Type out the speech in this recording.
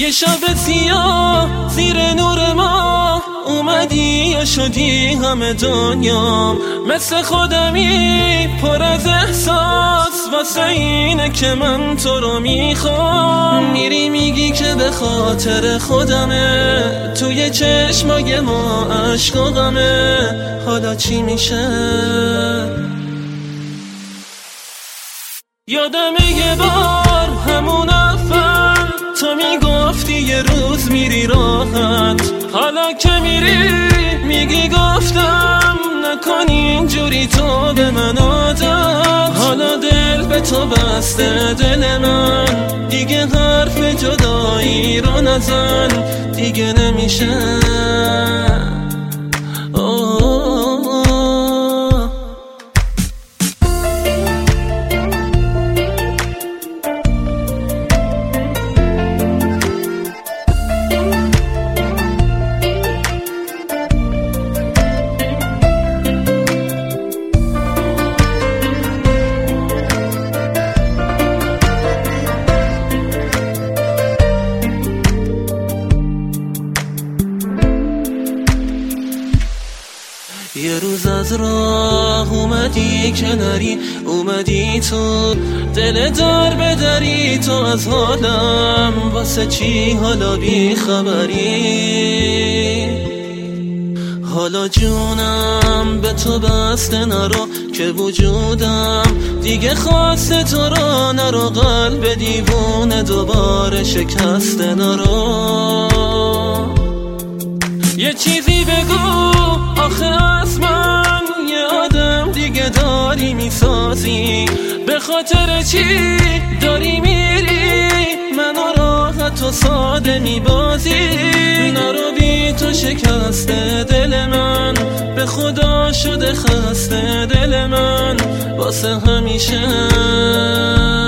یه شب سیاه زیر نور ما اومدی و شدی همه دنیام، مثل خودمی پر از احساس، واسه اینه که من تو رو میخوام. میری میگی که به خاطر خودمه، توی چشمای ما عشق و غمه. حالا چی میشه؟ یادمه یه بار همون اول تو میگفتی یه روز میری راحت، حالا که میری میگی گفتم نکن اینجوری تو به من عادت. حالا دل به تو بسته دل من، دیگه حرف جدایی رو نزن، دیگه نمیشه. یه روز از راه اومدی کناری، اومدی تو دل در بدری، تو از حالم واسه چی حالا بی خبری؟ حالا جونم به تو بسته نرو که وجودم دیگه خواسته تو رو نرو، قلب دیوونه دوباره شکسته نرو. یه چیزی بگو آخه از من یه آدم دیگه داری میسازی، به خاطر چی داری میری منو راحت و ساده میبازی؟ نرو بی تو شکسته دل من، به خدا شده خسته دل من واسه همیشه.